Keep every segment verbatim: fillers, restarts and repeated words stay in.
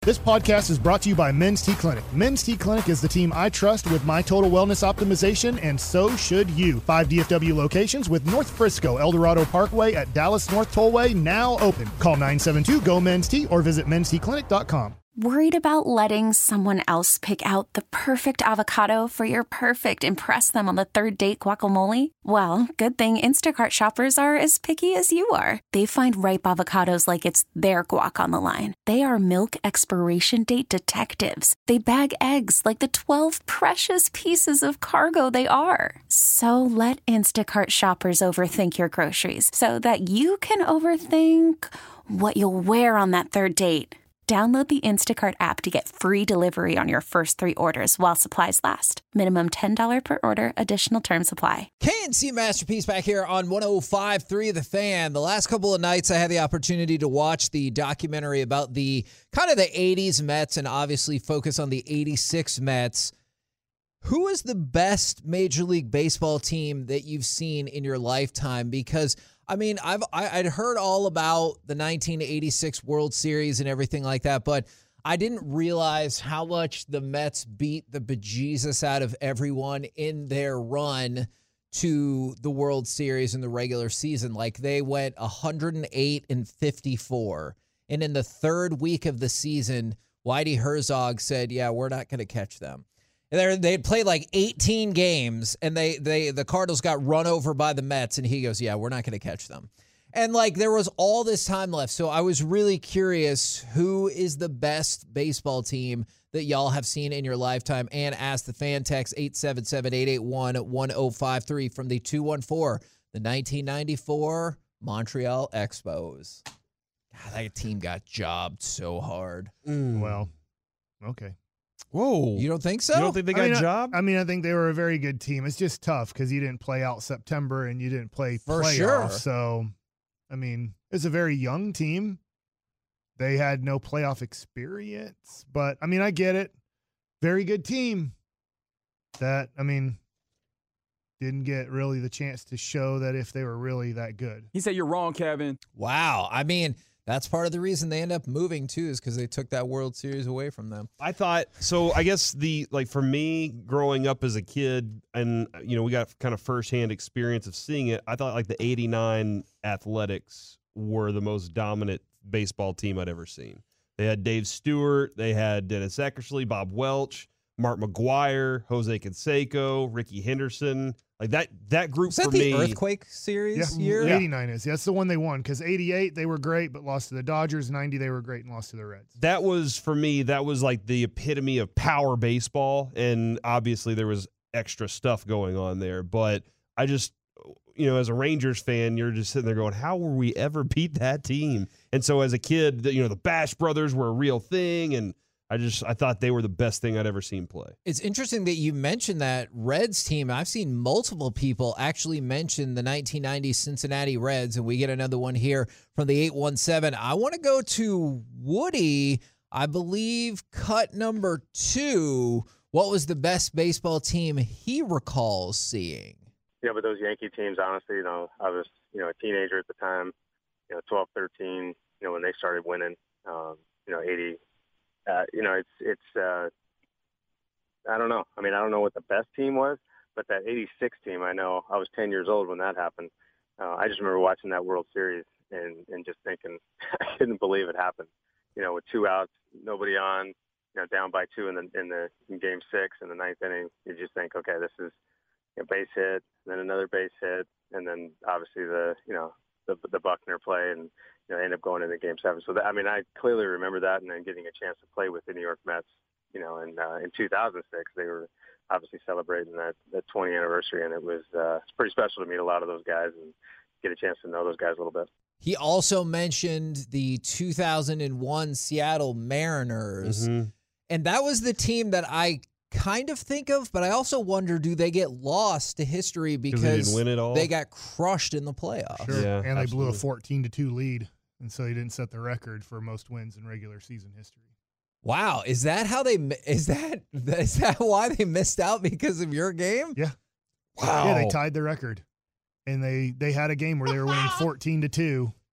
This podcast is brought to you by Men's T Clinic. Men's T Clinic is the team I trust with my total wellness optimization, and so should you. Five D F W locations with North Frisco, El Dorado Parkway at Dallas North Tollway now open. Call nine seven two, G O, Men's T or visit mens t clinic dot com. Worried about letting someone else pick out the perfect avocado for your perfect impress them on the third date guacamole? Well, good thing Instacart shoppers are as picky as you are. They find ripe avocados like it's their guac on the line. They are milk expiration date detectives. They bag eggs like the twelve precious pieces of cargo they are. So let Instacart shoppers overthink your groceries so that you can overthink what you'll wear on that third date. Download the Instacart app to get free delivery on your first three orders while supplies last. Minimum ten dollars per order. Additional terms apply. K N C Masterpiece back here on one oh five point three The Fan. The last couple of nights I had the opportunity to watch the documentary about the kind of the eighties Mets and obviously focus on the eighty-six Mets. Who is the best Major League Baseball team that you've seen in your lifetime? Because I mean, I've I, I'd heard all about the nineteen eighty-six World Series and everything like that, but I didn't realize how much the Mets beat the bejesus out of everyone in their run to the World Series in the regular season. Like they went one hundred eight and fifty-four, and in the third week of the season, Whitey Herzog said, "Yeah, we're not going to catch them." And they'd played like eighteen games, and they they the Cardinals got run over by the Mets, and he goes, "Yeah, we're not going to catch them." And like there was all this time left, so I was really curious who is the best baseball team that y'all have seen in your lifetime, and ask the fan text eight seven seven, eight eight one, one oh five three from the two one four, the nineteen ninety-four Montreal Expos. God, that team got jobbed so hard. Mm. Well, okay. Whoa. You don't think so? You don't think they got I mean, jobbed? I, I mean, I think they were a very good team. It's just tough because you didn't play out September and you didn't play For playoffs. sure. So, I mean, it's a very young team. They had no playoff experience. But, I mean, I get it. Very good team that, I mean, didn't get really the chance to show that if they were really that good. He said, "You're wrong, Kevin." Wow. I mean, that's part of the reason they end up moving, too, is because they took that World Series away from them. I thought, so I guess the, like for me, growing up as a kid, and, you know, we got kind of firsthand experience of seeing it, I thought like the eighty-nine Athletics were the most dominant baseball team I'd ever seen. They had Dave Stewart, they had Dennis Eckersley, Bob Welch, Mark McGuire, Jose Canseco, Ricky Henderson. Like that that group Is that for the me. Earthquake Series Yeah, year? eighty-nine is. That's the one they won because eighty-eight they were great but lost to the Dodgers. ninety they were great and lost to the Reds. That was, for me, that was like the epitome of power baseball, and obviously there was extra stuff going on there. But I just, you know, as a Rangers fan, you're just sitting there going, how will we ever beat that team? And so as a kid, you know, the Bash brothers were a real thing, and I just I thought they were the best thing I'd ever seen play. It's interesting that you mentioned that Reds team. I've seen multiple people actually mention the nineteen ninety Cincinnati Reds, and we get another one here from the eight one seven. I want to go to Woody. I believe cut number two. What was the best baseball team he recalls seeing? Yeah, but those Yankee teams, honestly, you know, I was, you know, a teenager at the time, you know, twelve, thirteen, you know, when they started winning, um, you know, eighty. Uh, you know, it's, it's uh, I don't know. I mean, I don't know what the best team was, but that eighty-six team, I know I was ten years old when that happened. Uh, I just remember watching that World Series and, and just thinking, I couldn't believe it happened. You know, with two outs, nobody on, you know, down by two in the, in the in game six in the ninth inning, you just think, okay, this is a base hit, then another base hit, and then obviously the, you know, the, the Buckner play, and, you know, end up going into game seven. So, that, I mean, I clearly remember that, and then getting a chance to play with the New York Mets, you know, and uh, in two thousand six, they were obviously celebrating that, that twentieth anniversary, and it was uh, it's pretty special to meet a lot of those guys and get a chance to know those guys a little bit. He also mentioned the two thousand one Seattle Mariners, Mm-hmm. and that was the team that I kind of think of, but I also wonder, do they get lost to history because they didn't win it all? They got crushed in the playoffs? Sure. Yeah, and they absolutely. blew a fourteen to two lead, and so he didn't set the record for most wins in regular season history. Wow, is that how they? Is that is that why they missed out because of your game? Yeah. Wow. Yeah, they tied the record, and they they had a game where they were winning fourteen to two,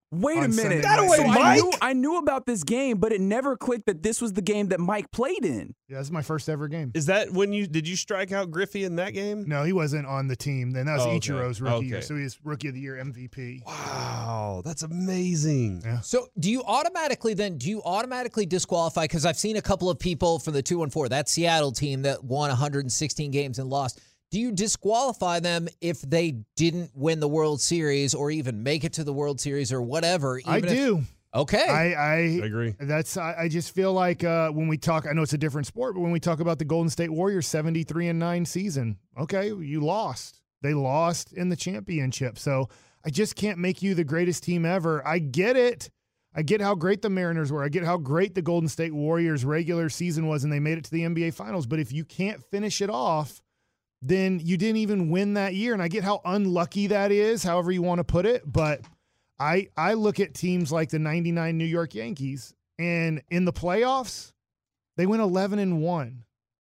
Wait a on minute. Sunday That night. away, So I Mike. knew, I knew about this game, but it never clicked that this was the game that Mike played in. Yeah, this is my first ever game. Is that when you did you strike out Griffey in that game? No, he wasn't on the team. Then that was Oh, okay. Ichiro's rookie year, Okay. so he was rookie of the year M V P. Wow, that's amazing. Yeah. So do you automatically then, do you automatically disqualify? Because I've seen a couple of people from the two one four, that Seattle team that won one hundred sixteen games and lost. Do you disqualify them if they didn't win the World Series or even make it to the World Series or whatever? I even if- do. Okay. I, I I agree. That's I, I just feel like uh, when we talk, I know it's a different sport, but when we talk about the Golden State Warriors seventy-three and nine season, okay, you lost. They lost in the championship. So I just can't make you the greatest team ever. I get it. I get how great the Mariners were. I get how great the Golden State Warriors regular season was, and they made it to the N B A Finals. But if you can't finish it off, then you didn't even win that year. And I get how unlucky that is, however you want to put it. But I I look at teams like the ninety-nine New York Yankees, and in the playoffs, they went eleven and one.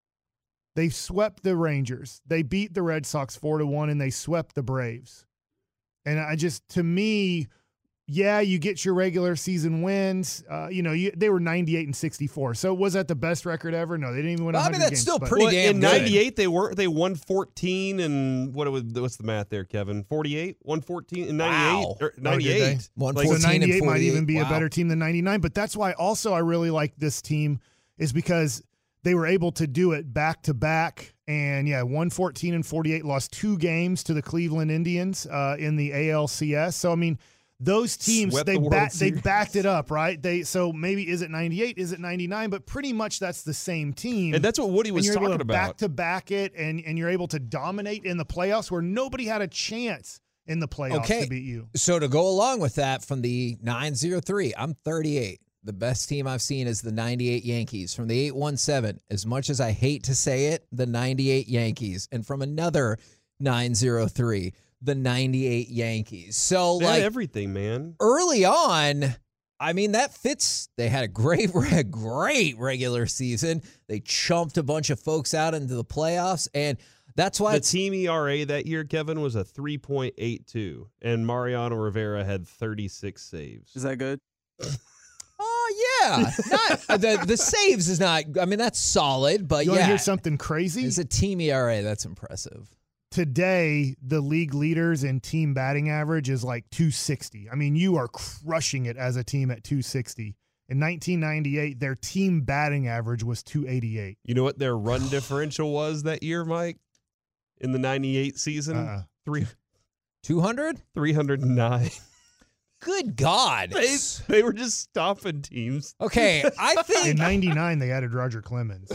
They swept the Rangers. They beat the Red Sox four to one, and they swept the Braves. And I just, to me, yeah, you get your regular season wins. Uh, you know, you, they were ninety-eight and sixty-four. So was that the best record ever? No, they didn't even win Well, I one hundred mean, that's games. still but- pretty Well, damn in good. ninety-eight they were they won fourteen and what it was, what's the math there, Kevin? forty-eight, one fourteen in ninety-eight Wow. or Oh, ninety-eight. did they? one Like, So fourteen and ninety-eight might forty-eight. even be Wow. a better team than ninety-nine. But that's why also I really like this team is because they were able to do it back to back. And yeah, one fourteen and forty-eight, lost two games to the Cleveland Indians uh, in the A L C S. So I mean, those teams Swept they the World back they Series. backed it up, right? They so maybe is it ninety-eight, is it ninety-nine? But pretty much that's the same team. And that's what Woody and was you're able talking to about. back to back it, and and you're able to dominate in the playoffs where nobody had a chance in the playoffs Okay. to beat you. So to go along with that, from the nine oh three, I'm thirty-eight. The best team I've seen is the ninety-eight Yankees. From the eight one seven, as much as I hate to say it, the ninety-eight Yankees. And from another nine oh three, the ninety-eight Yankees. So They had like everything, man. early on, I mean, that fits. They had a great, great regular season. They chumped a bunch of folks out into the playoffs. And that's why The it's team E R A that year, Kevin, was a three point eight two, and Mariano Rivera had thirty-six saves. Is that good? Oh yeah, not the the saves is not. I mean, that's solid, but You want to yeah, hear something crazy? it's a team E R A. That's impressive. Today, the league leaders in team batting average is like two sixty. I mean, you are crushing it as a team at two sixty. In nineteen ninety-eight, their team batting average was two eighty-eight. You know what their run differential was that year, Mike? In the ninety-eight season? Uh-uh. Three, Two hundred. three hundred nine. Good God. They, they were just stopping teams. Okay, I In think ninety-nine, they added Roger Clemens.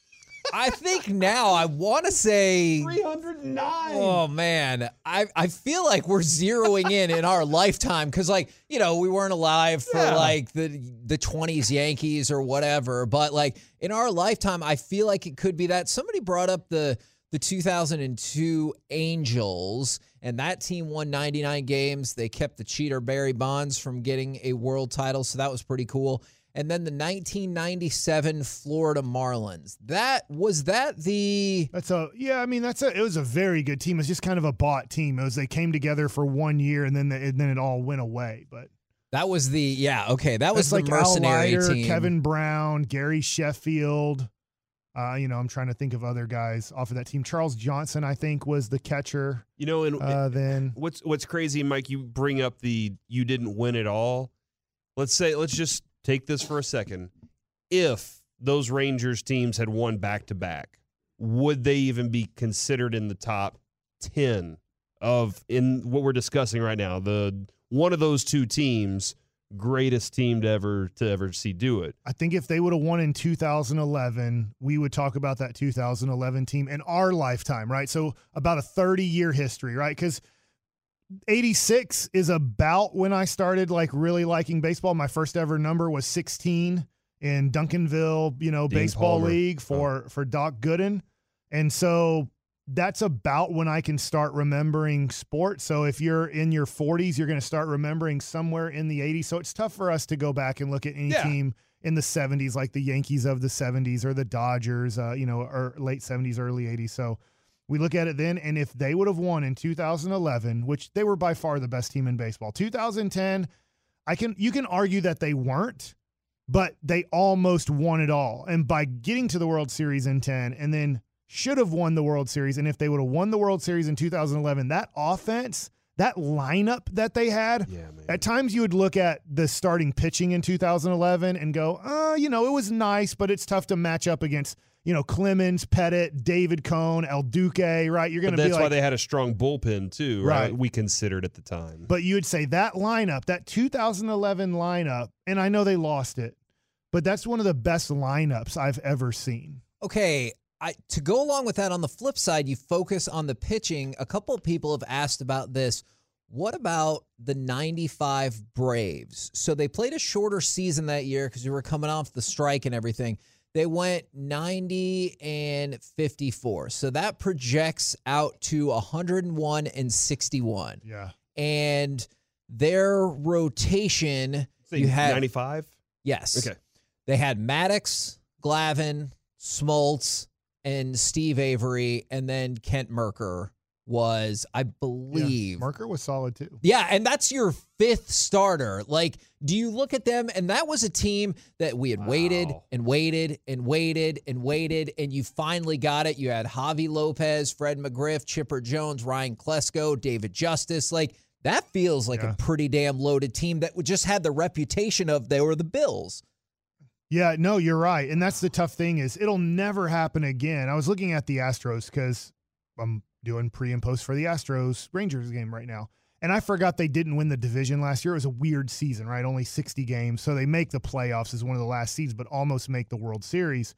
I think now I want to say. three hundred nine. Oh man, I I feel like we're zeroing in in our lifetime because, like, you know, we weren't alive for Yeah. like the the twenties Yankees or whatever, but like in our lifetime, I feel like it could be that. Somebody brought up the the two thousand two Angels, and that team won ninety-nine games. They kept the cheater Barry Bonds from getting a world title, so that was pretty cool. And then the nineteen ninety-seven Florida Marlins. That was that the That's a yeah. I mean, that's a. It was a very good team. It's just kind of a bought team. It was they came together for one year and then the, and then it all went away. But That was the yeah okay that was that's the like Al mercenary Leiter, team. Kevin Brown, Gary Sheffield. Uh, you know, I'm trying to think of other guys off of that team. Charles Johnson, I think, was the catcher. You know, and Uh, then what's what's crazy, Mike, you bring up the you didn't win it all. Let's say let's just take this for a second. If those Rangers teams had won back to back, would they even be considered in the top ten of in what we're discussing right now? The one of those two teams, greatest team to ever to ever see do it. I think if they would have won in two thousand eleven, we would talk about that two thousand eleven team in our lifetime, right? So about a thirty-year history, right? Because eighty-six is about when I started like really liking baseball. My first ever number was sixteen in Duncanville, you know, Dean baseball Palmer. league for for Doc Gooden. And so that's about when I can start remembering sports. So if you're in your forties, you're going to start remembering somewhere in the eighties. So it's tough for us to go back and look at any Yeah. team in the seventies, like the Yankees of the seventies or the Dodgers, uh, you know, or late seventies, early eighties. So we look at it then, and if they would have won in two thousand eleven, which they were by far the best team in baseball, two thousand ten, I can you can argue that they weren't, but they almost won it all. And by getting to the World Series in ten and then should have won the World Series, and if they would have won the World Series in two thousand eleven, that offense, that lineup that they had, Yeah, man. at times you would look at the starting pitching in two thousand eleven and go, uh, you know, it was nice, but it's tough to match up against, you know, Clemens, Pettit, David Cone, El Duque, right? You're going But to be that's like, why they had a strong bullpen too, right? Right. We considered at the time. but you would say that lineup, that two thousand eleven lineup, and I know they lost it, but that's one of the best lineups I've ever seen. Okay, I, to go along with that, on the flip side, you focus on the pitching. A couple of people have asked about this. What about the ninety-five Braves? So they played a shorter season that year because we were coming off the strike and everything. They went ninety and fifty-four. So that projects out to one hundred one and sixty-one. Yeah. And their rotation, So you had ninety-five? yes. Okay. They had Maddox, Glavine, Smoltz, and Steve Avery, and then Kent Merker was, I believe. Yeah. Merker was solid too. Yeah, and that's your fifth starter. Like, do you look at them? And that was a team that we had Wow. waited and waited and waited and waited, and you finally got it. You had Javi Lopez, Fred McGriff, Chipper Jones, Ryan Klesko, David Justice. Like, that feels like Yeah. a pretty damn loaded team that just had the reputation of they were the Bills. Yeah, no, you're right. And that's the tough thing is it'll never happen again. I was looking at the Astros because I'm doing pre and post for the Astros Rangers game right now. And I forgot they didn't win the division last year. It was a weird season, right? Only sixty games. So they make the playoffs as one of the last seeds, but almost make the World Series.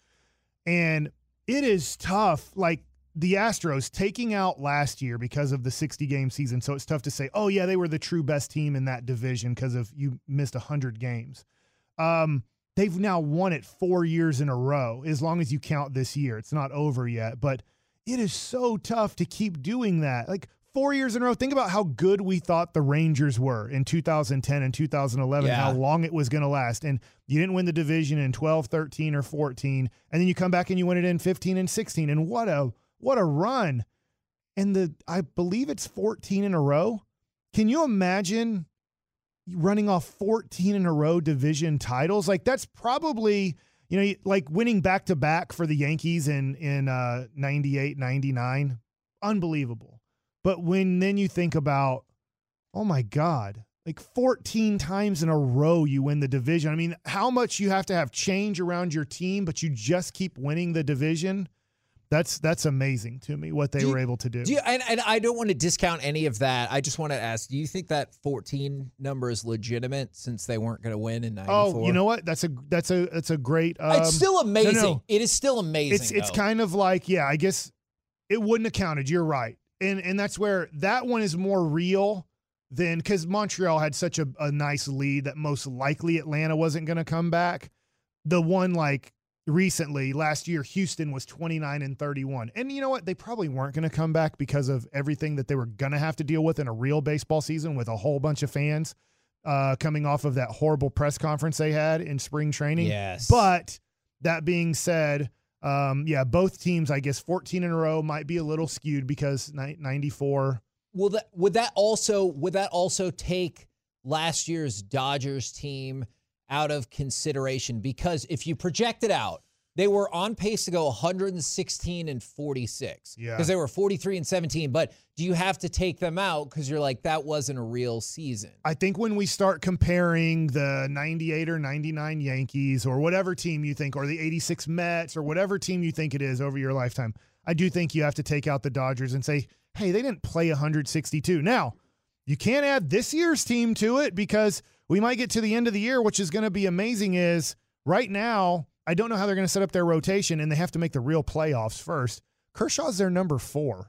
And it is tough. Like the Astros taking out last year because of the sixty game season. So it's tough to say, oh, yeah, they were the true best team in that division because of you missed one hundred games. Um, They've now won it four years in a row, as long as you count this year. It's not over yet, but it is so tough to keep doing that. Like four years in a row. Think about how good we thought the Rangers were in two thousand ten and two thousand eleven, Yeah. how long it was going to last. And you didn't win the division in twelve, thirteen, or fourteen. And then you come back and you win it in fifteen and sixteen. And what a, what a run. And the, I believe it's fourteen in a row. Can you imagine running off fourteen in a row division titles? Like that's probably, you know, like winning back to back for the Yankees in, in uh, ninety-eight, ninety-nine, unbelievable. But when then you think about, oh my God, like fourteen times in a row you win the division. I mean, how much you have to have change around your team, but you just keep winning the division. That's that's amazing to me what they Do you- were able to do. Do you, and, and I don't want to discount any of that. I just want to ask, do you think that fourteen number is legitimate since they weren't going to win in ninety-four? Oh, you know what? That's a that's a that's a great. Um, it's still amazing. no, no. It is still amazing. It's it's though. kind of like, yeah, I guess it wouldn't have counted. You're right, and and that's where that one is more real than because Montreal had such a, a nice lead that most likely Atlanta wasn't going to come back. The one like recently last year, Houston was twenty-nine and thirty-one, and you know what? They probably weren't going to come back because of everything that they were going to have to deal with in a real baseball season with a whole bunch of fans uh, coming off of that horrible press conference they had in spring training. Yes. But that being said, um, yeah, both teams, I guess fourteen in a row might be a little skewed because ninety-four. Will that would that also would that also take last year's Dodgers team out of consideration? Because if you project it out, they were on pace to go one hundred sixteen and forty-six. Yeah. Because they were forty-three and seventeen. But do you have to take them out because you're like, that wasn't a real season? I think when we start comparing the ninety-eight or ninety-nine Yankees or whatever team you think, or the eighty-six Mets or whatever team you think it is over your lifetime, I do think you have to take out the Dodgers and say, hey, they didn't play one hundred sixty-two. Now, you can't add this year's team to it because we might get to the end of the year, which is going to be amazing, is right now, I don't know how they're going to set up their rotation, and they have to make the real playoffs first. Kershaw's their number four.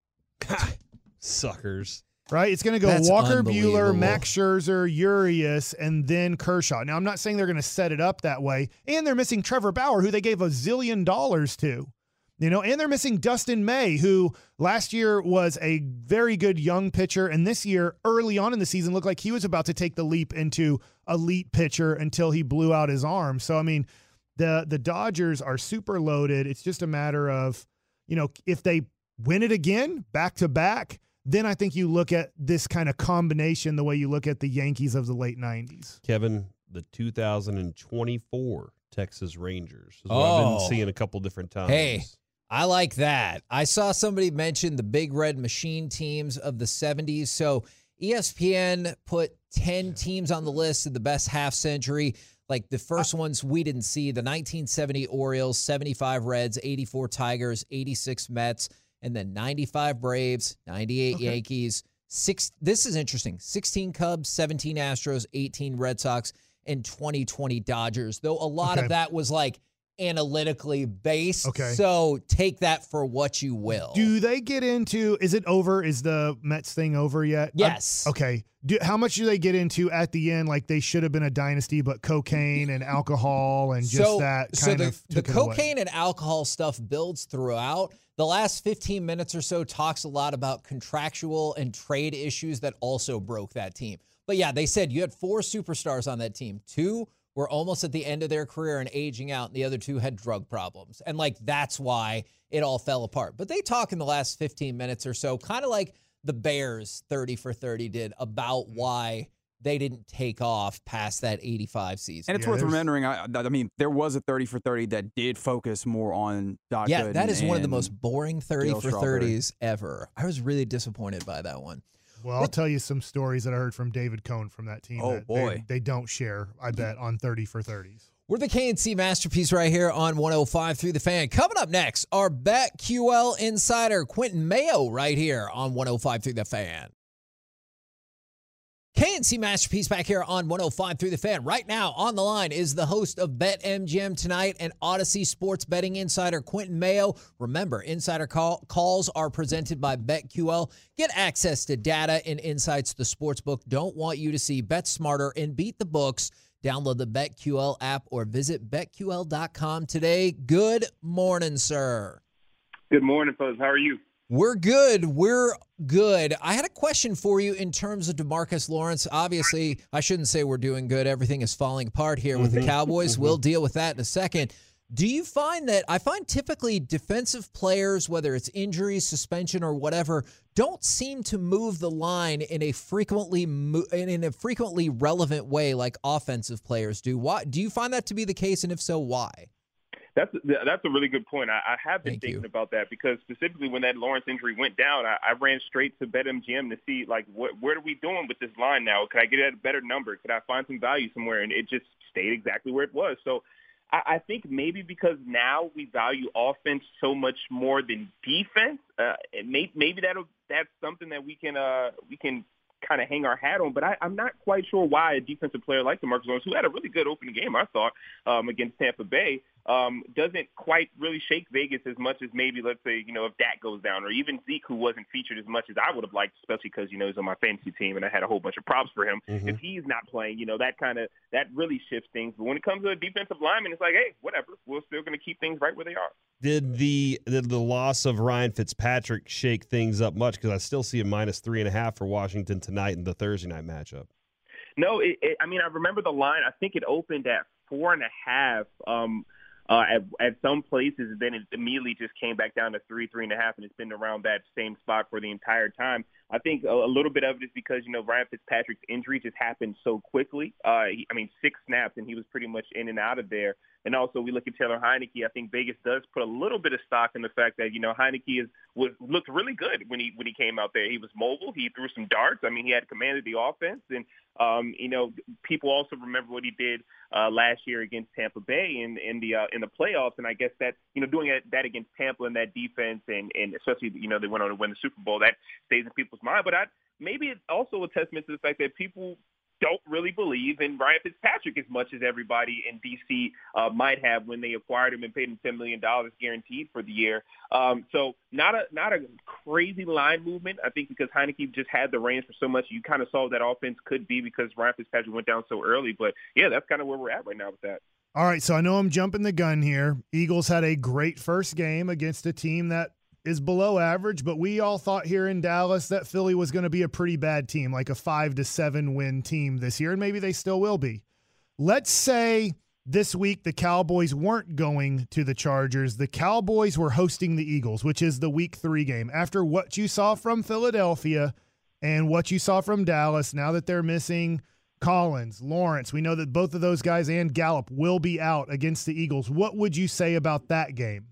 Suckers. Right? It's going to go That's Walker Buehler, unbelievable. Max Scherzer, Urias, and then Kershaw. Now, I'm not saying they're going to set it up that way. And they're missing Trevor Bauer, who they gave a zillion dollars to. You know, and they're missing Dustin May, who last year was a very good young pitcher, and this year, early on in the season, looked like he was about to take the leap into elite pitcher until he blew out his arm. So, I mean, the the Dodgers are super loaded. It's just a matter of, you know, if they win it again, back to back, then I think you look at this kind of combination the way you look at the Yankees of the late nineties. Kevin, the two thousand twenty-four Texas Rangers is what Oh. I've been seeing a couple different times. Hey, I like that. I saw somebody mention the Big Red Machine teams of the seventies. So E S P N put ten teams on the list of the best half century. Like the first ones we didn't see, the nineteen seventy Orioles, seventy-five Reds, eighty-four Tigers, eighty-six Mets, and then ninety-five Braves, ninety-eight Okay. Yankees. Six. This is interesting. sixteen Cubs, seventeen Astros, eighteen Red Sox, and twenty twenty Dodgers. Though a lot Okay. of that was like analytically based. Okay. So take that for what you will. Do they get into, is it over? Is the Mets thing over yet? Yes. I'm- okay. Do, how much do they get into at the end? Like they should have been a dynasty, but cocaine and alcohol and just so, that so kind the, of the took it away. cocaine and alcohol stuff builds throughout. The last fifteen minutes or so talks a lot about contractual and trade issues that also broke that team. But yeah, they said you had four superstars on that team. Two were almost at the end of their career and aging out, and the other two had drug problems. And like that's why it all fell apart. But they talk in the last fifteen minutes or so, kind of like the Bears thirty for thirty did, about why they didn't take off past that eighty-five season. And it's Yeah, worth there's- remembering, I, I mean, there was a thirty for thirty that did focus more on Doc Yeah, Gooden that is one of the and most boring thirty Gale for Strawberry. thirties ever. I was really disappointed by that one. Well, I'll tell you some stories that I heard from David Cohn from that team. Oh, that boy. They, they don't share, I bet, on thirty for thirties. We're the K N C Masterpiece right here on one oh five through the Fan. Coming up next, our BetQL insider, Quentin Mayo, right here on one oh five through the Fan. K N C Masterpiece back here on one oh five through the Fan. Right now on the line is the host of BetMGM Tonight and Odyssey Sports Betting Insider, Quentin Mayo. Remember, insider call, calls are presented by BetQL. Get access to data and insights the sportsbook don't want you to see. Bet smarter and beat the books. Download the BetQL app or visit bet Q L dot com today. Good morning, sir. Good morning, folks. How are you? We're good. We're good. I had a question for you in terms of DeMarcus Lawrence. Obviously, I shouldn't say we're doing good. Everything is falling apart here with the Cowboys. We'll deal with that in a second. Do you find that I find typically defensive players, whether it's injuries, suspension, or whatever, don't seem to move the line in a frequently mo- in a frequently relevant way like offensive players do? Why do you find that to be the case, and if so, why? That's that's a really good point. I, I have been Thank thinking you. about that because specifically when that Lawrence injury went down, I, I ran straight to BetMGM to see like what what are we doing with this line now? Could I get it at a better number? Could I find some value somewhere? And it just stayed exactly where it was. So I, I think maybe because now we value offense so much more than defense, uh, it may, maybe that'll that's something that we can uh, we can. kind of hang our hat on, but I, I'm not quite sure why a defensive player like DeMarcus Lawrence, who had a really good opening game, I thought, um, against Tampa Bay, um, doesn't quite really shake Vegas as much as maybe, let's say, you know, if Dak goes down, or even Zeke, who wasn't featured as much as I would have liked, especially because, you know, he's on my fantasy team and I had a whole bunch of props for him. Mhm. If he's not playing, you know, that kind of, that really shifts things. But when it comes to a defensive lineman, it's like, hey, whatever, we're still going to keep things right where they are. Did the did the loss of Ryan Fitzpatrick shake things up much? Because I still see a minus three and a half for Washington tonight in the Thursday night matchup. No, it, it, I mean, I remember the line. I think it opened at four and a half um, uh, at, at some places, and then it immediately just came back down to three, three and a half, and it's been around that same spot for the entire time. I think a, a little bit of it is because, you know, Ryan Fitzpatrick's injury just happened so quickly. Uh, he, I mean, six snaps, and he was pretty much in and out of there. And also, we look at Taylor Heineke. I think Vegas does put a little bit of stock in the fact that, you know, Heineke is was looked really good when he when he came out there. He was mobile. He threw some darts. I mean, he had commanded the offense. And, um, you know, people also remember what he did uh, last year against Tampa Bay in, in the uh, in the playoffs. And I guess that, you know, doing that against Tampa and that defense, and, and especially, you know, they went on to win the Super Bowl, that stays in people's mind. But I, maybe it's also a testament to the fact that people don't really believe in Ryan Fitzpatrick as much as everybody in D C uh, might have when they acquired him and paid him ten million dollars guaranteed for the year. Um, so not a not a crazy line movement. I think because Heineke just had the reins for so much, you kind of saw that offense could be because Ryan Fitzpatrick went down so early. But, yeah, that's kind of where we're at right now with that. All right, so I know I'm jumping the gun here. Eagles had a great first game against a team that is below average, but we all thought here in Dallas that Philly was going to be a pretty bad team, like a five to seven win team this year, and maybe they still will be. Let's say this week the Cowboys weren't going to the Chargers. The Cowboys were hosting the Eagles, which is the week three game. After what you saw from Philadelphia and what you saw from Dallas, now that they're missing Collins, Lawrence, we know that both of those guys and Gallup will be out against the Eagles. What would you say about that game?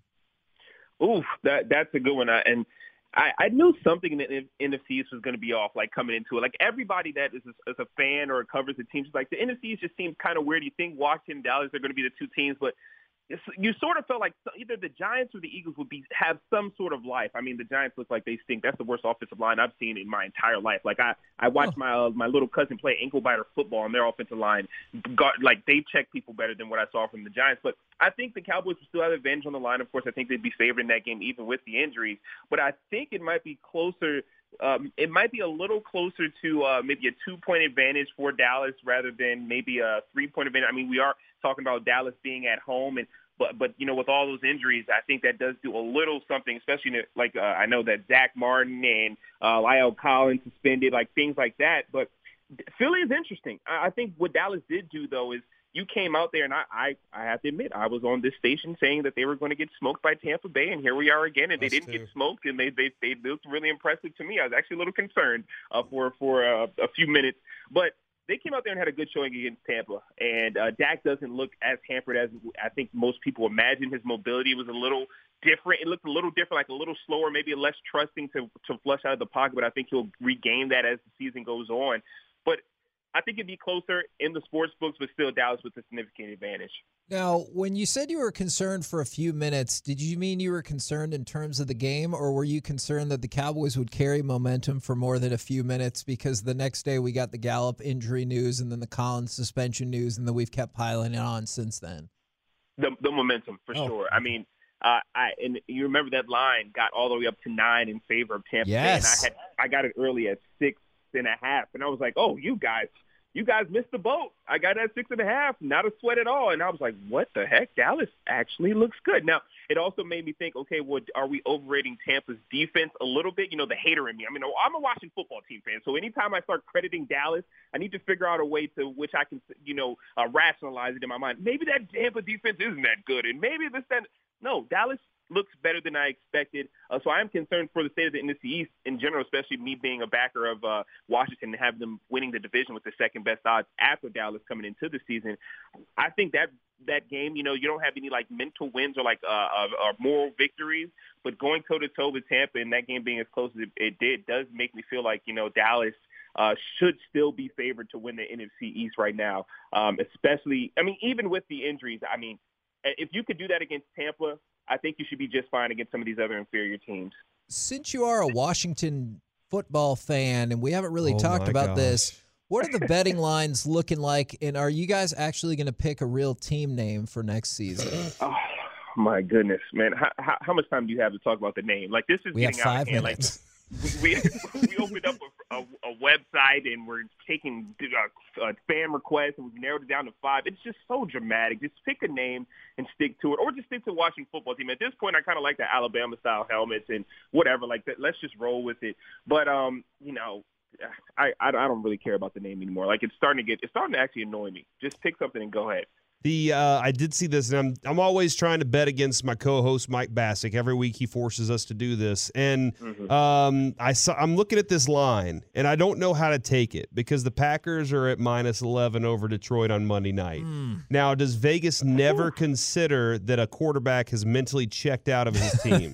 Oof, that that's a good one. I, and I, I knew something in the N F C East was going to be off, like coming into it. Like everybody that is a, is a fan or covers the teams, like the N F C East just seems kind of weird. You think Washington and Dallas are going to be the two teams, but it's, you sort of felt like either the Giants or the Eagles would be have some sort of life. I mean, the Giants look like they stink. That's the worst offensive line I've seen in my entire life. Like I, I watched oh. my uh, my little cousin play ankle biter football, and their offensive line, got, like they check people better than what I saw from the Giants. But I think the Cowboys will still have advantage on the line. Of course, I think they'd be favored in that game even with the injuries. But I think it might be closer. Um, it might be a little closer to uh, maybe a two-point advantage for Dallas rather than maybe a three-point advantage. I mean, we are talking about Dallas being at home, and but but you know, with all those injuries, I think that does do a little something. Especially in, like uh, I know that Zach Martin and uh, Lyle Collins suspended, like things like that. But Philly is interesting. I, I think what Dallas did do though is you came out there, and I, I I have to admit I was on this station saying that they were going to get smoked by Tampa Bay, and here we are again, and Us they didn't too. get smoked, and they they they looked really impressive to me. I was actually a little concerned uh, for for uh, a few minutes, but they came out there and had a good showing against Tampa, and uh, Dak doesn't look as hampered as I think most people imagine. His mobility was a little different. It looked a little different, like a little slower, maybe less trusting to, to flush out of the pocket, but I think he'll regain that as the season goes on. But I think it'd be closer in the sports books, but still Dallas with a significant advantage. Now, when you said you were concerned for a few minutes, did you mean you were concerned in terms of the game, or were you concerned that the Cowboys would carry momentum for more than a few minutes? Because the next day we got the Gallup injury news and then the Collins suspension news, and then we've kept piling it on since then. The, the momentum, for oh. sure. I mean, uh, I and you remember that line got all the way up to nine in favor of Tampa yes. Bay, and I had I got it early at six and a half, and I was like, oh, you guys. You guys missed the boat. I got that six and a half, not a sweat at all. And I was like, what the heck? Dallas actually looks good. Now, it also made me think, okay, well, are we overrating Tampa's defense a little bit? You know, the hater in me. I mean, I'm a Washington football team fan, so anytime I start crediting Dallas, I need to figure out a way to which I can, you know, uh, rationalize it in my mind. Maybe that Tampa defense isn't that good, and maybe this, that. No, Dallas looks better than I expected. Uh, so I am concerned for the state of the N F C East in general, especially me being a backer of uh, Washington and having them winning the division with the second best odds after Dallas coming into the season. I think that that game, you know, you don't have any like mental wins or like uh, uh, moral victories, but going toe to toe with Tampa and that game being as close as it, it did does make me feel like, you know, Dallas uh, should still be favored to win the N F C East right now. Um, especially, I mean, even with the injuries, I mean, if you could do that against Tampa, I think you should be just fine against some of these other inferior teams. Since you are a Washington football fan, and we haven't really oh talked about gosh. this, what are the betting lines looking like, and are you guys actually going to pick a real team name for next season? Oh, my goodness, man. How, how, how much time do you have to talk about the name? Like, this is we getting have five out of hand. minutes. Like, we we opened up a, a, a website and we're taking uh, uh, fan requests and we've narrowed it down to five. It's just so dramatic. Just pick a name and stick to it, or just stick to the Washington football team. At this point, I kind of like the Alabama style helmets and whatever. Like that. Let's just roll with it. But um, you know, I, I I don't really care about the name anymore. Like it's starting to get it's starting to actually annoy me. Just pick something and go ahead. The uh, I did see this, and I'm I'm always trying to bet against my co-host Mike Bassick. Every week he forces us to do this, and mm-hmm. um, I saw I'm looking at this line, and I don't know how to take it because the Packers are at minus eleven over Detroit on Monday night. Mm. Now, does Vegas never consider that a quarterback has mentally checked out of his team?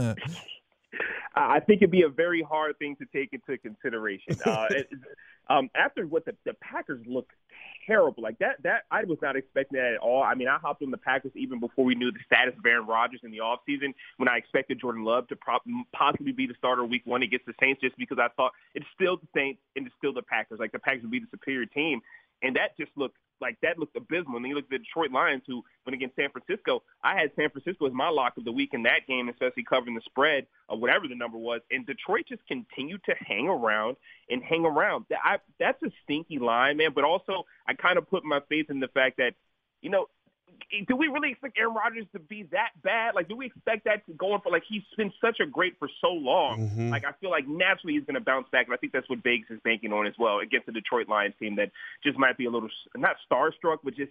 I think it'd be a very hard thing to take into consideration. Uh, it, um, after what the, the Packers look terrible, like that, that I was not expecting that at all. I mean, I hopped on the Packers even before we knew the status of Aaron Rodgers in the offseason when I expected Jordan Love to pro- possibly be the starter week one against the Saints just because I thought it's still the Saints and it's still the Packers. Like the Packers would be the superior team. And that just looked like that looked abysmal. And then you look at the Detroit Lions, who went against San Francisco. I had San Francisco as my lock of the week in that game, especially covering the spread or whatever the number was. And Detroit just continued to hang around and hang around. I, that's a stinky line, man. But also, I kind of put my faith in the fact that, you know, do we really expect Aaron Rodgers to be that bad? Like, do we expect that to go on for, like, he's been such a great for so long. Mm-hmm. Like, I feel like naturally he's going to bounce back, and I think that's what Vegas is banking on as well against the Detroit Lions team that just might be a little, not starstruck, but just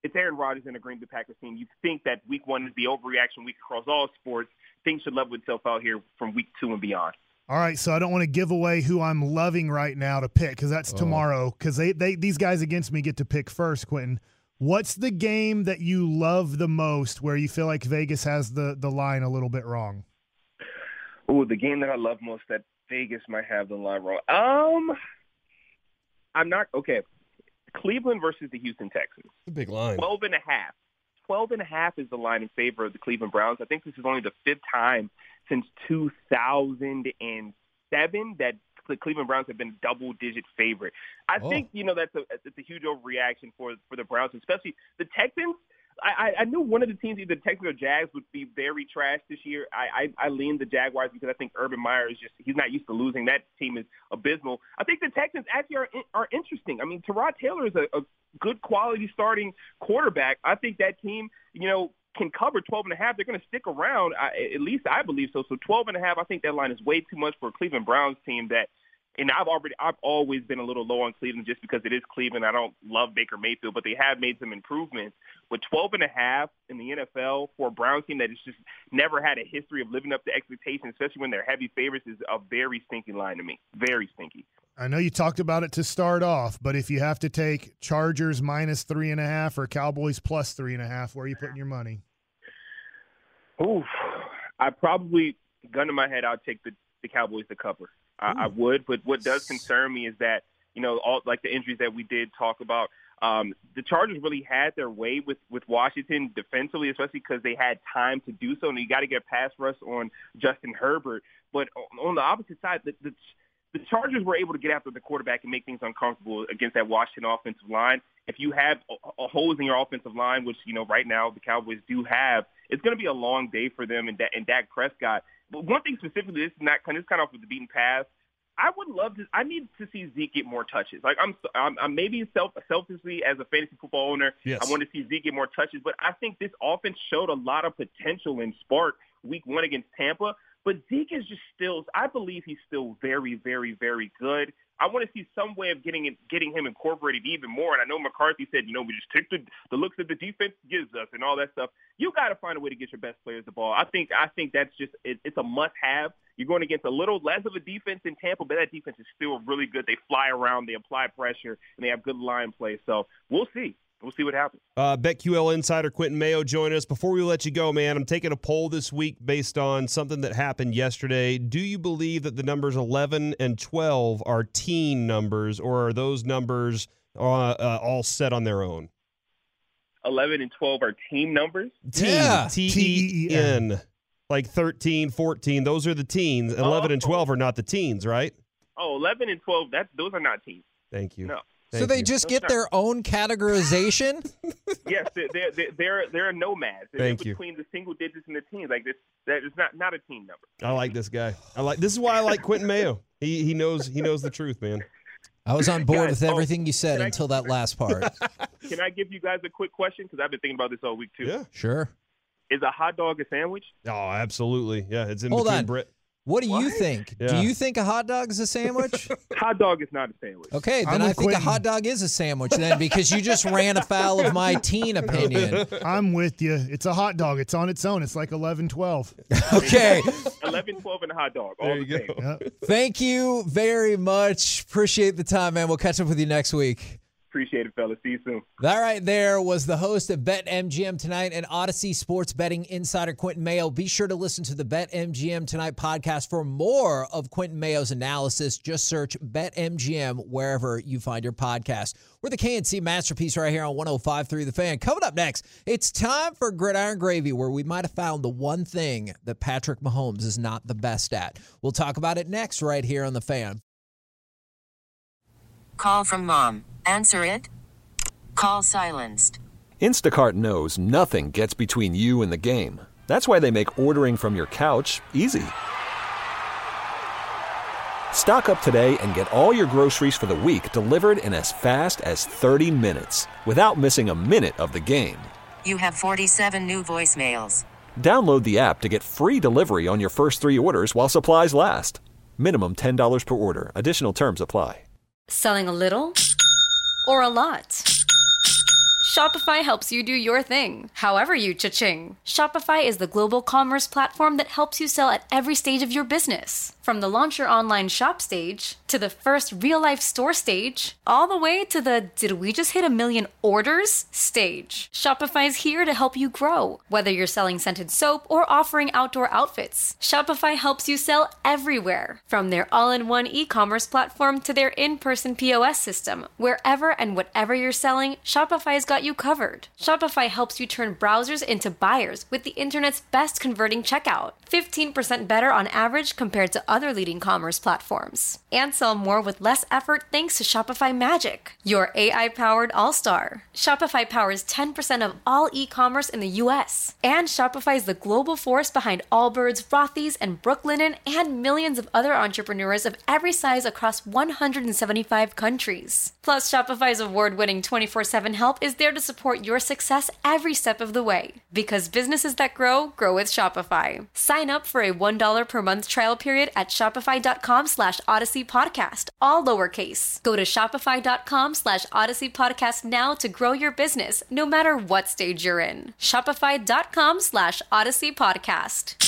it's Aaron Rodgers and the Green Bay Packers team. You think that week one is the overreaction week across all sports. Things should level itself out here from week two and beyond. All right, so I don't want to give away who I'm loving right now to pick because that's oh. tomorrow because they, they these guys against me get to pick first, Quentin. What's the game that you love the most where you feel like Vegas has the, the line a little bit wrong? Oh, the game that I love most that Vegas might have the line wrong. Um, I'm not – okay. Cleveland versus the Houston Texans. A big line. twelve and a half. twelve and a half is the line in favor of the Cleveland Browns. I think this is only the fifth time since two thousand seven that the Cleveland Browns have been a double-digit favorite. I oh. think, you know, that's a, it's a huge overreaction for, for the Browns, especially the Texans. I, I knew one of the teams, either the Texans or Jags, would be very trash this year. I, I, I lean the Jaguars because I think Urban Meyer is just – he's not used to losing. That team is abysmal. I think the Texans actually are are interesting. I mean, Tyrod Taylor is a, a good quality starting quarterback. I think that team, you know, can cover twelve and a half. They're going to stick around. I, at least I believe so. So twelve and a half, I think that line is way too much for a Cleveland Browns team that – and I've already, I've always been a little low on Cleveland just because it is Cleveland. I don't love Baker Mayfield, but they have made some improvements. But twelve and a half in the N F L for a Browns team that has just never had a history of living up to expectations, especially when they're heavy favorites, is a very stinky line to me. Very stinky. I know you talked about it to start off, but if you have to take Chargers minus three and a half or Cowboys plus three and a half, where are you putting your money? Oof. I probably, gun to my head, I'll take the, the Cowboys to cover. I, I would, but what does concern me is that, you know, all like the injuries that we did talk about, um, the Chargers really had their way with, with Washington defensively, especially because they had time to do so, and you got to get pass rush on Justin Herbert. But on the opposite side, the, the the Chargers were able to get after the quarterback and make things uncomfortable against that Washington offensive line. If you have a, a holes in your offensive line, which, you know, right now the Cowboys do have, it's going to be a long day for them and, and Dak Prescott. But one thing specifically, this is not kind of kind of off with the beaten path. I would love to. I need to see Zeke get more touches. Like I'm, I'm, I'm maybe self, selfishly as a fantasy football owner, yes. I want to see Zeke get more touches. But I think this offense showed a lot of potential in spark week one against Tampa. But Zeke is just still. I believe he's still very, very, very good. I want to see some way of getting it, getting him incorporated even more. And I know McCarthy said, you know, we just take the, the looks that the defense gives us and all that stuff. You got to find a way to get your best players the ball. I think I think that's just it, it's a must-have. You're going against a little less of a defense in Tampa, but that defense is still really good. They fly around, they apply pressure, and they have good line play. So we'll see. We'll see what happens. Uh, BetQL insider Quentin Mayo joining us. Before we let you go, man, I'm taking a poll this week based on something that happened yesterday. Do you believe that the numbers eleven and twelve are teen numbers, or are those numbers uh, uh, all set on their own? eleven and twelve are team numbers? Teen, yeah. T E E N. Like thirteen, fourteen, those are the teens. eleven oh. and twelve are not the teens, right? Oh, eleven and twelve, that, those are not teens. Thank you. No. Thank so they you. just get their own categorization? Yes, they're they're they're, they're nomads. They're Thank in you. Between the single digits and the teens, like this, that is not not a teen number. I like this guy. I like this is why I like Quentin Mayo. He he knows he knows the truth, man. I was on board guys, with everything oh, you said I, until that last part. Can I give you guys a quick question? Because I've been thinking about this all week too. Yeah, sure. Is a hot dog a sandwich? Oh, absolutely. Yeah, it's in Hold between on. Brit. What do what? you think? Yeah. Do you think a hot dog is a sandwich? Hot dog is not a sandwich. Okay, then I think Quentin. a hot dog is a sandwich then because you just ran afoul of my teen opinion. I'm with you. It's a hot dog. It's on its own. It's like eleven, twelve. Okay. eleven, twelve and a hot dog. All There the you same. go. Yep. Thank you very much. Appreciate the time, man. We'll catch up with you next week. Appreciate it, fellas. See you soon. That right there was the host of BetMGM Tonight and Odyssey Sports Betting Insider Quentin Mayo. Be sure to listen to the BetMGM Tonight podcast for more of Quentin Mayo's analysis. Just search BetMGM wherever you find your podcast. We're the K N C Masterpiece right here on one oh five point three The Fan. Coming up next, it's time for Gridiron Gravy, where we might have found the one thing that Patrick Mahomes is not the best at. We'll talk about it next right here on The Fan. Call from mom. Answer it. Call silenced. Instacart knows nothing gets between you and the game. That's why they make ordering from your couch easy. Stock up today and get all your groceries for the week delivered in as fast as thirty minutes without missing a minute of the game. You have forty-seven new voicemails. Download the app to get free delivery on your first three orders while supplies last. Minimum ten dollars per order. Additional terms apply. Selling a little or a lot? Shopify helps you do your thing, however you cha-ching. Shopify is the global commerce platform that helps you sell at every stage of your business. From the launch your online shop stage, to the first real-life store stage, all the way to the did we just hit a million orders stage. Shopify's here to help you grow. Whether you're selling scented soap or offering outdoor outfits, Shopify helps you sell everywhere. From their all-in-one e-commerce platform to their in-person P O S system, wherever and whatever you're selling, Shopify's got you covered. Shopify helps you turn browsers into buyers with the internet's best converting checkout. fifteen percent better on average compared to other leading commerce platforms. And sell more with less effort thanks to Shopify Magic, your A I-powered all-star. Shopify powers ten percent of all e-commerce in the U S. And Shopify is the global force behind Allbirds, Rothy's, and Brooklinen, and millions of other entrepreneurs of every size across one hundred seventy-five countries. Plus, Shopify's award-winning twenty-four seven help is there to support your success every step of the way. Because businesses that grow, grow with Shopify. Sign up for a one dollar per month trial period at shopify.com slash Odyssey Podcast, all lowercase. Go to shopify.com slash Odyssey Podcast now to grow your business, no matter what stage you're in. Shopify.com slash Odyssey Podcast.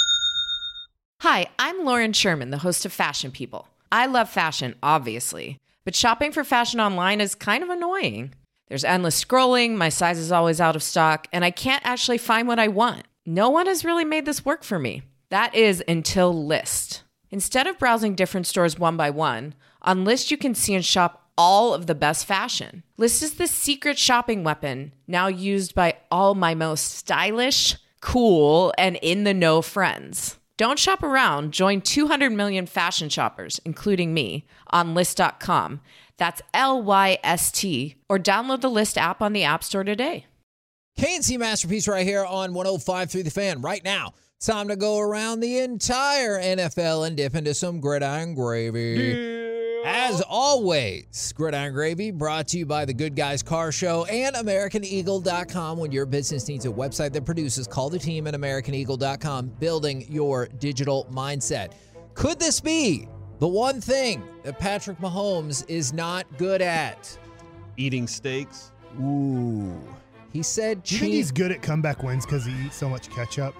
Hi, I'm Lauren Sherman, the host of Fashion People. I love fashion, obviously, but shopping for fashion online is kind of annoying. There's endless scrolling, my size is always out of stock, and I can't actually find what I want. No one has really made this work for me. That is until Lyst. Instead of browsing different stores one by one, on Lyst you can see and shop all of the best fashion. Lyst is the secret shopping weapon now used by all my most stylish, cool, and in-the-know friends. Don't shop around. Join two hundred million fashion shoppers, including me, on Lyst dot com. That's L Y S T. Or download the Lyst app on the App Store today. K and C Masterpiece right here on one oh five point three The Fan. Right now, it's time to go around the entire N F L and dip into some gridiron gravy. As always, Gridiron Gravy brought to you by the Good Guys Car Show and American Eagle dot com. When your business needs a website that produces, call the team at American Eagle dot com, building your digital mindset. Could this be the one thing that Patrick Mahomes is not good at? Eating steaks. Ooh. He said Do you think he's good at comeback wins because he eats so much ketchup?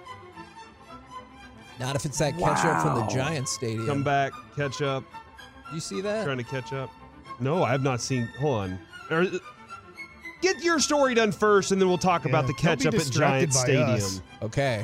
Not if it's that ketchup wow. from the Giants stadium. Come back, ketchup. You see that? Trying to catch up. No, I have not seen. Hold on. Or, get your story done first, and then we'll talk yeah, about the ketchup at Giants Stadium. Us. Okay.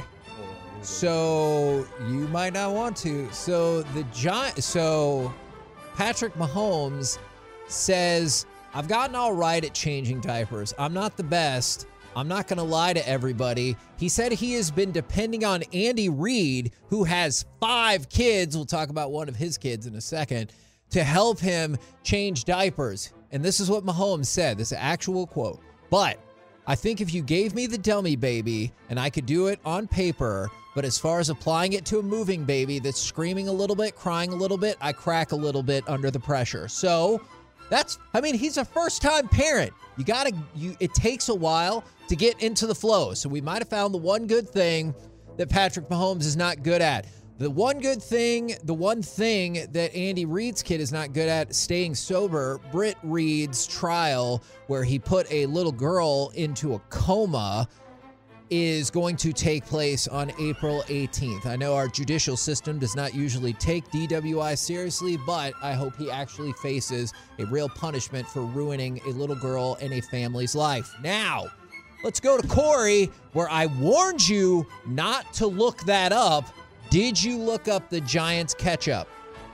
So you might not want to. So the Giant. So Patrick Mahomes says, "I've gotten all right at changing diapers. I'm not the best. I'm not going to lie to everybody." He said he has been depending on Andy Reid, who has five kids. We'll talk about one of his kids in a second, to help him change diapers. And this is what Mahomes said. This is an actual quote. "But I think if you gave me the dummy baby and I could do it on paper, but as far as applying it to a moving baby that's screaming a little bit, crying a little bit, I crack a little bit under the pressure." So that's, I mean, he's a first-time parent. You gotta, you. It takes a while to get into the flow. So we might have found the one good thing that Patrick Mahomes is not good at. The one good thing, the one thing that Andy Reid's kid is not good at, staying sober. Britt Reid's trial, where he put a little girl into a coma, is going to take place on April eighteenth. I know our judicial system does not usually take D W I seriously, but I hope he actually faces a real punishment for ruining a little girl and a family's life. Now, let's go to Corey, where I warned you not to look that up. Did you look up the Giants ketchup?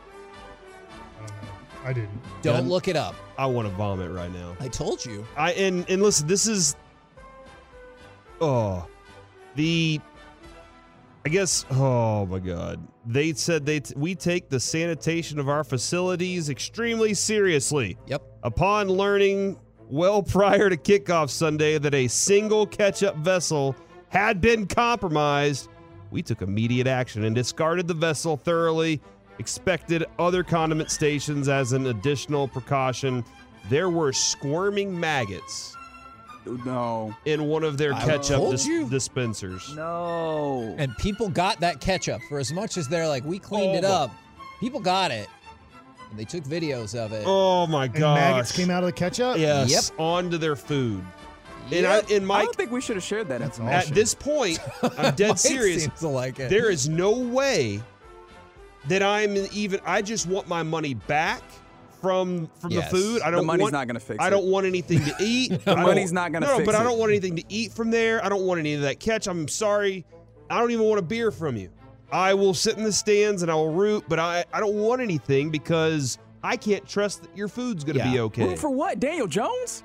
I didn't. Don't look it up. I want to vomit right now. I told you. I and and listen, this is oh the I guess oh my God. They said they t- we take the sanitation of our facilities extremely seriously. Yep. Upon learning well prior to kickoff Sunday that a single ketchup vessel had been compromised, we took immediate action and discarded the vessel thoroughly. Expected other condiment stations as an additional precaution. There were squirming maggots. No. In one of their ketchup dis- you. dispensers. No. And people got that ketchup for as much as they're like, we cleaned oh, it up. People got it. And they took videos of it. Oh my and gosh. maggots came out of the ketchup? Yes. Yep. Onto their food. And I, and Mike, I don't think we should have shared that That's information. at this point, I'm dead Mike serious. seems to like it. There is no way that I'm even. I just want my money back from from Yes. the food. I don't. The money's want, not going to fix it. I don't want anything to eat. The I don't- money's not gonna No, fix but I it. don't want anything to eat from there. I don't want any of that catch. I'm sorry. I don't even want a beer from you. I will sit in the stands and I will root, but I, I don't want anything because I can't trust that your food's going to Yeah. be okay. Root for what? Daniel Jones?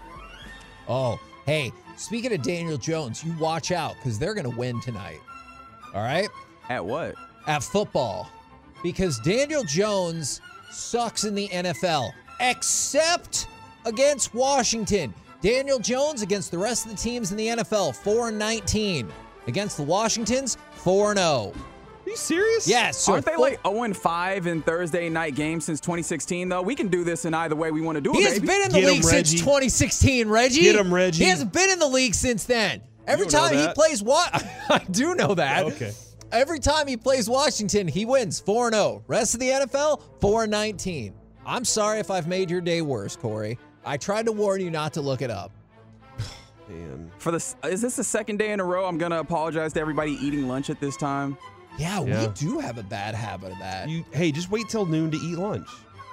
Oh, hey, speaking of Daniel Jones, you watch out because they're going to win tonight. All right? At what? At football. Because Daniel Jones sucks in the N F L, except against Washington. Daniel Jones against the rest of the teams in the N F L, four and nineteen. Against the Washingtons, four and oh. Are you serious? Yes. So Aren't they four- like oh and five in Thursday night games since twenty sixteen, though? We can do this in either way we want to do it, He has baby. been in the Get him, league since Reggie. twenty sixteen, Reggie. Get him, Reggie. He hasn't been in the league since then. Every You don't know time he that. plays what? I do know that. Okay. Every time he plays Washington, he wins four and oh. Rest of the N F L, four and nineteen. I'm sorry if I've made your day worse, Corey. I tried to warn you not to look it up. Man. For the, is this the second day in a row I'm going to apologize to everybody eating lunch at this time? Yeah, Yeah. we do have a bad habit of that. You, hey, just wait till noon to eat lunch.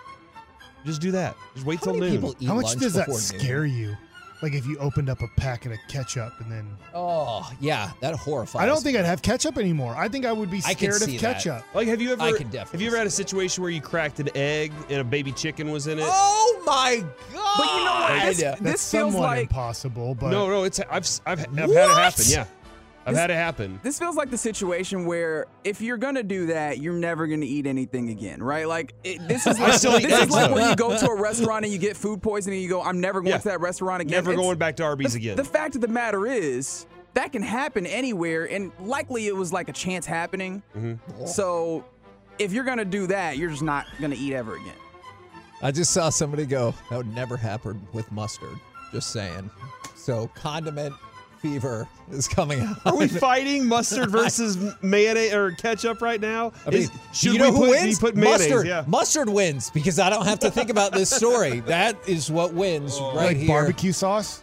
Just do that. Just wait How till many noon. people eat How much lunch does that before scare noon? you? Like if you opened up a packet of ketchup and then Oh, yeah, that horrifies I don't me. think I'd have ketchup anymore. I think I would be I can scared of see that. ketchup. Like, have you ever? I can definitely Have you ever had a see that. situation where you cracked an egg and a baby chicken was in it? Oh, my God. But you know what? This, That's this feels somewhat like impossible, but No, no, it's I've I've, I've had it What? happen. Yeah, I've This- had it happen. this feels like the situation where if you're gonna do that, you're never gonna eat anything again, right? Like it, this is I like, still eat this is eggs, like though. when you go to a restaurant and you get food poisoning and you go, I'm never going Yeah. to that restaurant again. Never It's- going back to Arby's the, again. The fact of the matter is that can happen anywhere, and likely it was like a chance happening. Mm-hmm. So if you're gonna do that, you're just not gonna eat ever again. I just saw somebody go, that would never happen with mustard. Just saying. So condiment fever is coming out. Are we fighting mustard versus mayonnaise or ketchup right now? I mean, Is- should you know we who put, wins? we put mayonnaise? Mustard. Yeah. Mustard wins because I don't have to think about this story. That is what wins right like here. barbecue sauce.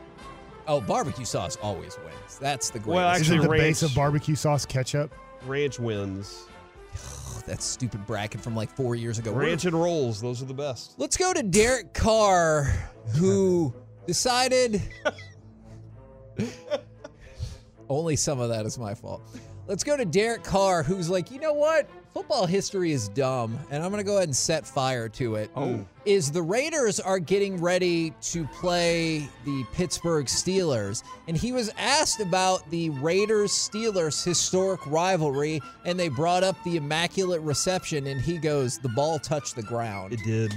Oh, barbecue sauce always wins. That's the greatest. Well, actually, Isn't the ranch, base of barbecue sauce ketchup? ranch wins. Oh, that stupid bracket from like four years ago. Ranch and rolls, those are the best. Let's go to Derek Carr, who decided. Only some of that is my fault. Let's go to Derek Carr, who's like, you know what? Football history is dumb, and I'm going to go ahead and set fire to it. Oh. Is the Raiders are getting ready to play the Pittsburgh Steelers, and he was asked about the Raiders-Steelers historic rivalry, and they brought up the Immaculate Reception, and he goes, the ball touched the ground. It did.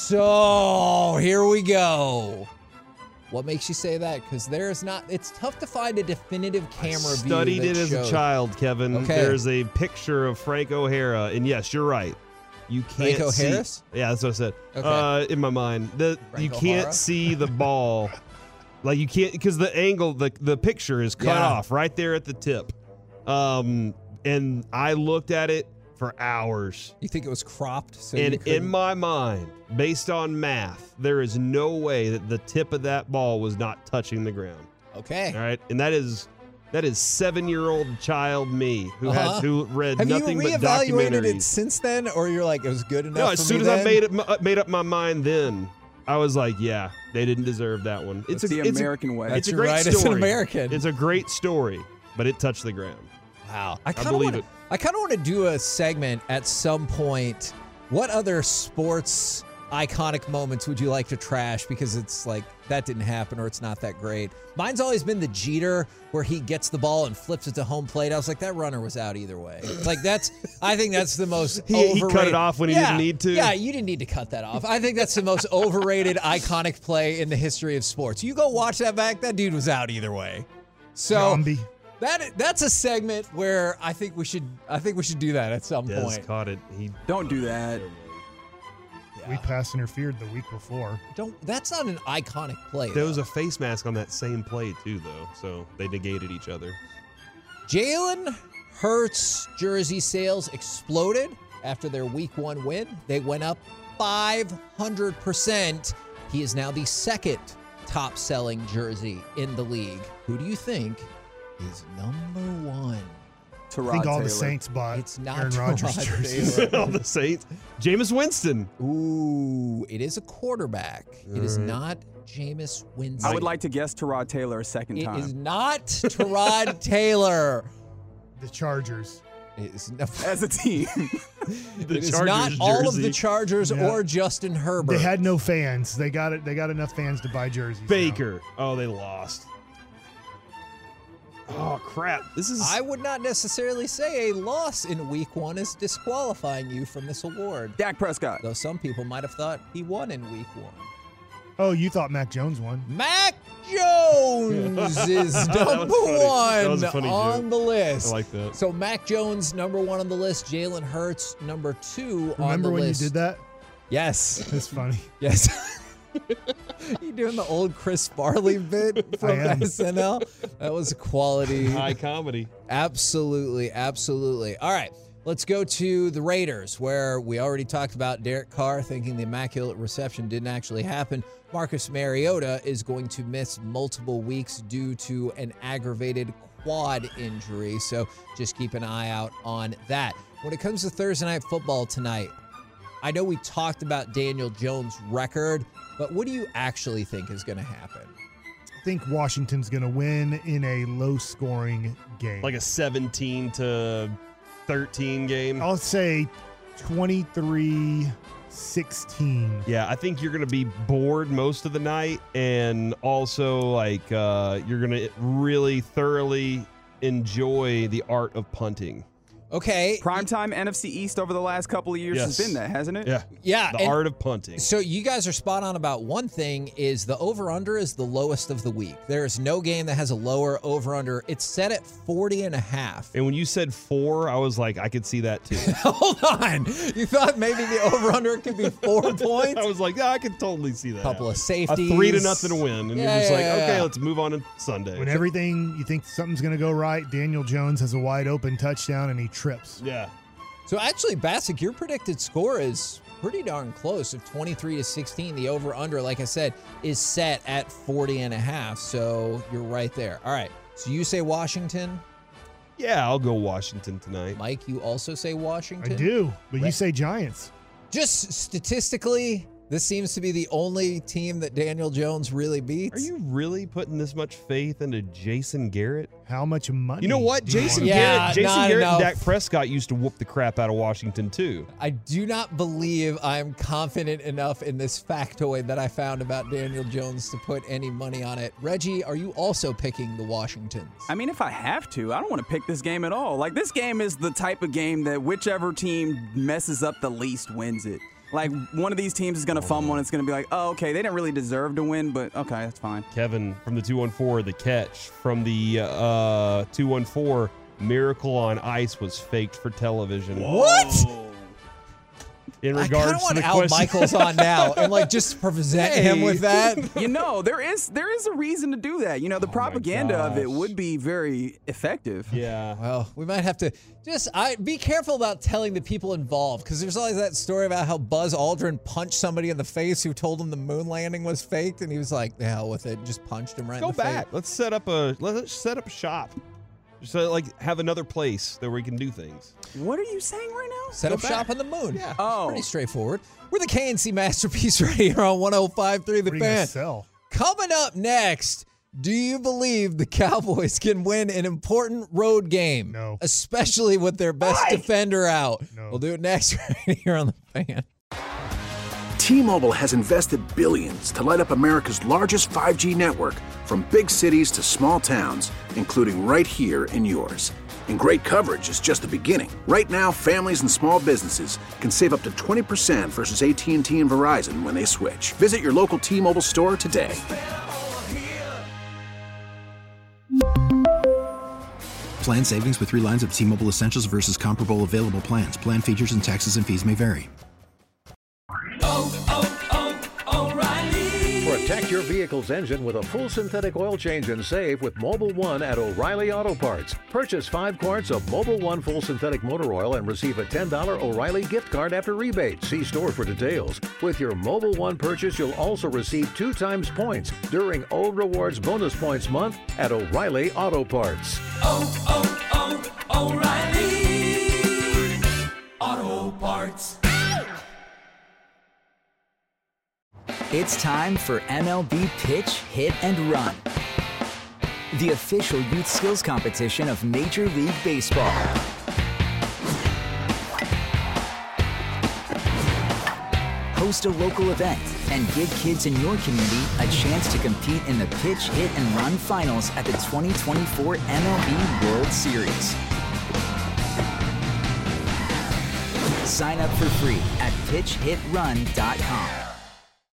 So here we go. What makes you say that? Because there's not. It's tough to find a definitive camera I view. studied that it as shows- a child, Kevin. Okay. There's a picture of Frank O'Hara, and yes, you're right. You can't Franco see. Harris? Yeah, that's what I said. Okay. Uh, in my mind, the you Frank can't O'Hara? see the ball, like you can't because the angle, the the picture is cut Yeah. off right there at the tip. Um, and I looked at it for hours. You think it was cropped? So you And couldn't- in my mind, based on math, there is no way that the tip of that ball was not touching the ground. okay. All right, and that is that is seven-year-old child me who Uh-huh. had who read Have nothing you but reevaluated documentaries. it since then, or you're like it was good enough? No, for as soon me as I then? made it uh, made up my mind, then I was like, yeah, they didn't deserve that one. It's It's a the it's a- American way. It's That's a great right, story. it's an American. It's a great story, but it touched the ground. Wow. I kind believe of it. I kind of want to do a segment at some point. What other sports iconic moments would you like to trash because it's like that didn't happen or it's not that great? Mine's always been the Jeter where he gets the ball and flips it to home plate. I was like, that runner was out either way. Like that's, I think that's the most He- he cut overrated. it off when he Yeah, didn't need to. Yeah, you didn't need to cut that off. I think that's the most overrated iconic play in the history of sports. You go watch that back, that dude was out either way. So Zombie. that that's a segment where I think we should I think we should do that at some Des point. caught it. He Don't do that. We pass interfered the week before. Don't that's not an iconic play. there though. was a face mask on that same play too, though, so they negated each other. Jalen Hurts jersey sales exploded after their week one win. They went up five hundred percent. He is now the second top-selling jersey in the league. Who do you think is number one? I think all the Saints bought It's not Aaron Tyrod Rodgers jerseys. Taylor. All the Saints. Jameis Winston. Ooh, it is a quarterback. It is not Jameis Winston. I would like to guess Tyrod Taylor a second It time. is not Tyrod Taylor. The Chargers. It is no, As a team. The it is Chargers not all of the jersey. Chargers Yeah. or Justin Herbert. They had no fans. They got it. They got enough fans to buy jerseys. now. Baker. Oh, they lost. Oh, crap. This is. I would not necessarily say a loss in week one is disqualifying you from this award. Dak Prescott. Though some people might have thought he won in week one. Oh, you thought Mac Jones won? Mac Jones is That was number funny. That one was a funny on joke. the list. I like that. So Mac Jones, number one on the list. Jalen Hurts, number two on the Remember when list. you did that? Yes. It's funny. Yes. You doing the old Chris Farley bit from I am. S N L? That was a quality. High comedy. Absolutely, absolutely. All right, let's go to the Raiders, where we already talked about Derek Carr thinking the Immaculate Reception didn't actually happen. Marcus Mariota is going to miss multiple weeks due to an aggravated quad injury, so just keep an eye out on that. When it comes to Thursday Night Football tonight, I know we talked about Daniel Jones' record, but what do you actually think is going to happen? I think Washington's going to win in a low-scoring game. Like a seventeen to thirteen game. I'll say twenty-three sixteen. Yeah, I think you're going to be bored most of the night, and also like uh, you're going to really thoroughly enjoy the art of punting. Okay. Primetime N F C East over the last couple of years Yes. has been that, hasn't it? Yeah. Yeah. The and art of punting. So you guys are spot on about one thing is the over-under is the lowest of the week. There is no game that has a lower over-under. It's set at forty and a half. And when you said four, I was like, I could see that too. Hold on. You thought maybe the over-under could be four points? I was like, yeah, I could totally see that. Couple of happening. safeties. A three to nothing win. And Yeah, you're just yeah, like, yeah, okay, yeah. let's move on to Sunday. When everything you think something's going to go right, Daniel Jones has a wide-open touchdown and he trips. Yeah. So actually, Bassick, your predicted score is pretty darn close of twenty-three to sixteen. The over-under, like I said, is set at forty and a half. So you're right there. All right. So you say Washington. Yeah, I'll go Washington tonight. Mike, you also say Washington? I do, but you Right. say Giants. Just statistically, this seems to be the only team that Daniel Jones really beats. Are you really putting this much faith into Jason Garrett? How much money? You know what? do you Jason want? Yeah, Garrett, Jason not Garrett enough. and Dak Prescott used to whoop the crap out of Washington too. I do not believe I'm confident enough in this factoid that I found about Daniel Jones to put any money on it. Reggie, are you also picking the Washingtons? I mean, if I have to, I don't want to pick this game at all. Like, this game is the type of game that whichever team messes up the least wins it. Like, one of these teams is going to fumble and it's going to be like, oh, okay, they didn't really deserve to win, but okay, that's fine. Kevin from the two one four, the catch from the uh, two one four, Miracle on Ice was faked for television. What? In I regards kind of to want the Al question. Michaels on now and like just present him Hey. with that. You know, there is there is a reason to do that. You know, the propaganda of it gosh. would be very effective. Yeah. Well, we might have to just I be careful about telling the people involved because there's always that story about how Buzz Aldrin punched somebody in the face who told him the moon landing was faked, and he was like, "The hell with it," and just punched him right Go in the back. face. Let's set up a let's set up a shop. Just uh, like have another place that we can do things. What are you saying right now? Set Go up back. shop on the moon. Yeah. Oh. Pretty straightforward. We're the K N C Masterpiece right here on one oh five point three The What are you gonna Fan. sell? Coming up next, do you believe the Cowboys can win an important road game? No. Especially with their best defender out. No. We'll do it next right here on The Fan. T-Mobile has invested billions to light up America's largest five G network, from big cities to small towns, including right here in yours. And great coverage is just the beginning. Right now, families and small businesses can save up to twenty percent versus A T and T and Verizon when they switch. Visit your local T-Mobile store today. Plan savings with three lines of T-Mobile Essentials versus comparable available plans. Plan features and taxes and fees may vary. Oh, oh, oh, O'Reilly. Protect your vehicle's engine with a full synthetic oil change and save with Mobil one at O'Reilly Auto Parts. Purchase five quarts of Mobil one full synthetic motor oil and receive a ten dollars O'Reilly gift card after rebate. See store for details. With your Mobil one purchase, you'll also receive two times points during O Rewards Bonus Points Month at O'Reilly Auto Parts. Oh, oh, oh, O'Reilly Auto Parts. It's time for M L B Pitch, Hit, and Run, the official youth skills competition of Major League Baseball. Host a local event and give kids in your community a chance to compete in the Pitch, Hit, and Run finals at the twenty twenty-four M L B World Series. Sign up for free at pitch hit run dot com.